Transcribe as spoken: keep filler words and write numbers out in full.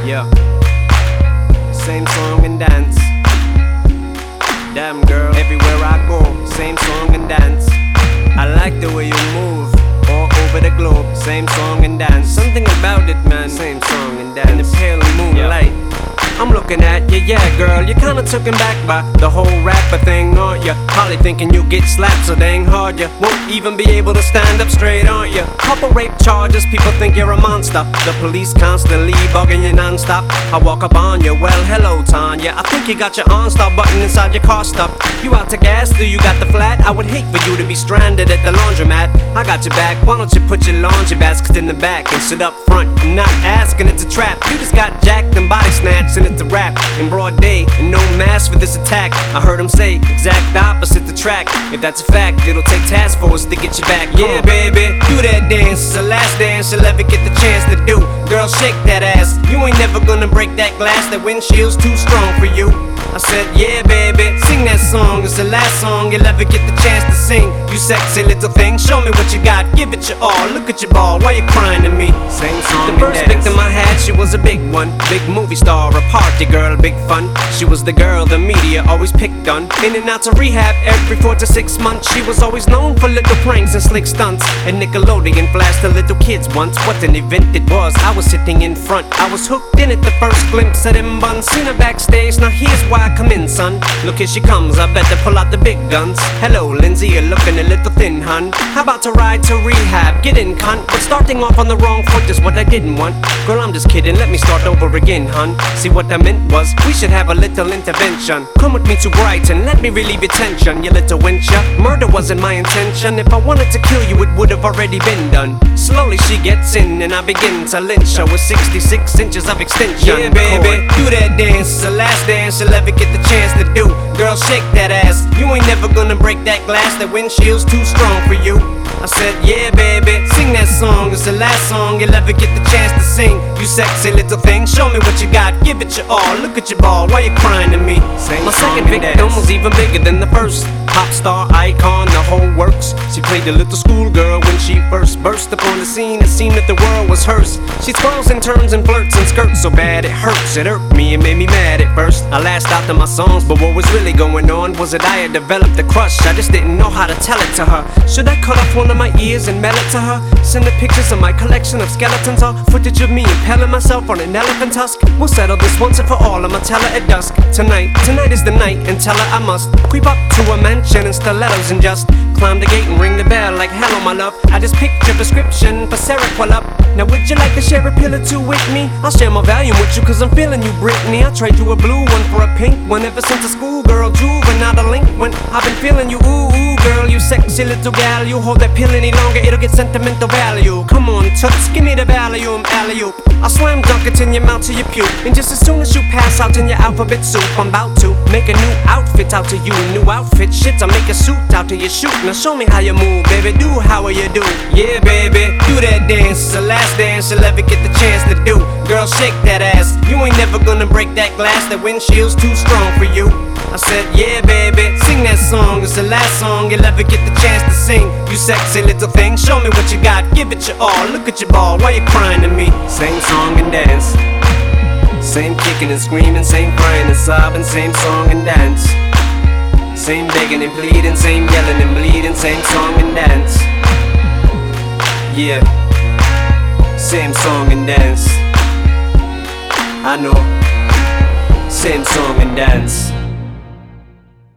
Yeah. Same song and dance. Damn girl, everywhere I go, same song and dance. I like the way you move all over the globe, same song and dance. Something about it, man, same song and dance. In the pale moonlight, yeah. I'm looking at you, yeah girl, you're kinda taken back by the whole rapper thing, aren't ya? Probably thinking you get slapped so dang hard you won't even be able to stand up straight, aren't ya? Couple rape charges, people think you're a monster. The police constantly bugging you non-stop. I walk up on you, well hello Tanya, I think you got your OnStar button inside your car stuff. You out to gas, do you got the flat? I would hate for you to be stranded at the laundromat. I got your back, why don't you put your laundry basket in the back and sit up front? I'm not asking, it's a trap. You just got jacked and body snatched and it's a rap in broad day and no mask for this attack. I heard him say exact opposite the track. If that's a fact, it'll take task force to get you back. Yeah baby, do that dance, it's the last dance you'll ever get the chance to do. Girl, shake that ass, you ain't never gonna break that glass. That windshield's too strong for you. I said, yeah baby, sing that song, it's the last song you'll ever get the chance to sing. You sexy little thing, show me what you got, give it your all. Look at your ball, why you crying to me? Same song. The first victim I had, she was a big one. Big movie star, a party girl, big fun. She was the girl the media always picked on. In and out to rehab every four to six months. She was always known for little pranks and slick stunts. And Nickelodeon flashed the little kids once. What an event it was, I was sitting in front. I was hooked in at the first glimpse of them buns. Seen her backstage, now here's why I come in, son. Look, here she comes, I better pull out the big guns. Hello Lindsay, you're looking a little thin, hun. How about to ride to rehab, get in cunt. But starting off on the wrong foot is what I didn't want. Girl, I'm just kidding, let me start over again, hun. See what I meant was, we should have a little intervention. Come with me to Brighton, let me relieve your tension, you little wencher. Murder wasn't my intention, if I wanted to kill you it would have already been done. Slowly she gets in and I begin to lynch her with sixty-six inches of extension. Yeah baby, do that dance, it's the last dance you'll ever get the chance to do. Girl, shake that ass, you ain't never gonna break that glass. That windshield's too strong for you. I said, yeah baby, sing that song, it's the last song you'll ever get the chance to sing. You sexy little thing, show me what you got, give it your all. Look at your ball, why you crying to me? My second victim was even bigger than the first. Pop star, icon, the whole works. She played a little schoolgirl when she first burst upon the scene. It seemed that the world was hers. She twirls and turns and flirts and skirts so bad it hurts. It irked me, it made me mad at first. I lashed out to my songs, but what was really going on was that I had developed a crush. I just didn't know how to tell it to her. Should I cut off one of my ears and mail it to her? Send her pictures of my collection of skeletons or footage of me impaling myself on an elephant tusk? We'll settle this once and for all, I'ma tell her at dusk. Tonight, tonight is the night, and tell her I must creep up to a mansion in stilettos and just climb the gate and ring the bell like hello my love. I just picked your prescription for Seroquel up. Now would you like to share a pill or two with me? I'll share my Valium with you cause I'm feeling you Britney. I'll trade you a blue one for a pink one. Ever since a schoolgirl juvenile delinquent, I've been feeling you, ooh ooh girl, you sexy little gal. You hold that pill any longer, it'll get sentimental value. Come on toots, give me the Valium, alley-oop. I'll slam dunk it in your mouth to your puke. And just as soon as you pass out in your alphabet soup, I'm about to make a new outfit out to you. New outfit, shit, I'll make a suit out to your shoot. Now show me how you move, baby, do how you do. Yeah baby, do that dance, it's the last dance you'll ever get the chance to do. Girl, shake that ass, you ain't never gonna break that glass. That windshield's too strong for you. I said, yeah baby, sing that song, it's the last song you'll ever get the chance to sing. You sexy little thing, show me what you got, give it your all. Look at your ball, why you crying to me? Same song and dance, same kicking and screaming, same crying and sobbing, same song and dance. Same begging and pleading, same yelling and bleeding, same song and dance. Yeah, same song and dance. I know, same song and dance.